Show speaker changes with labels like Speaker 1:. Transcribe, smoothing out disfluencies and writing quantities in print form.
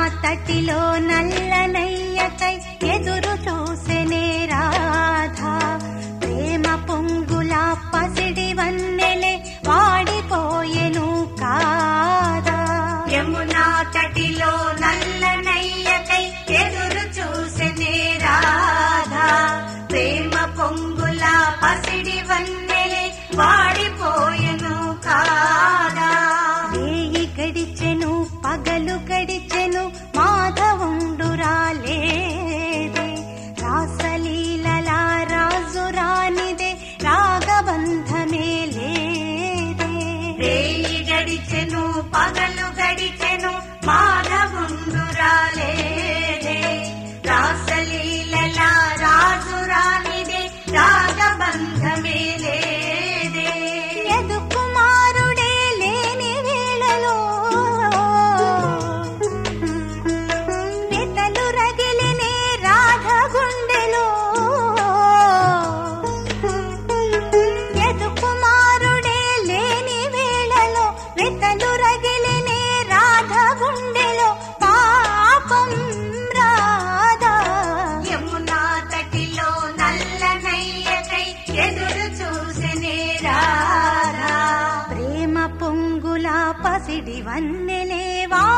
Speaker 1: తటిలో నల్లనయ్యకై ఎదురు చూసెనే రాధా ప్రేమ పొంగుల పసిడి వన్నెలే వాడిపోయెను కాదా
Speaker 2: యమునా తటిలో నల్లనయ్యకై ఎదురు చూసెనే రాధా ప్రేమ పొంగుల పసిడి వన్నెలే వాడిపోయెను కాదా
Speaker 1: వేయి గడిచెను పగలు గడిచెను మాధవుండు రాలేదే రాసలీలల రాజు రానిదే రాగబంధమే లేదే
Speaker 2: వేయి గడిచెను పగలు గడిచెను మాధవుండు రాలేదే రాసలీలల రాజు రానిదే రాగబంధమే లేదే
Speaker 1: యదు కుమారుడే లేని వేళలో వెతలు రగిలినే రాధ గుండెలో యదు కుమారుడే లేని వేళలో వెతలు రగిలినే రాధ గుండెలో పాపం రాధా
Speaker 2: యమునా తటిలో నల్లనయ్యకై ఎదురు చూసెనే రాధా
Speaker 1: ప్రేమ పొంగుల పసిడి వన్నెలే వా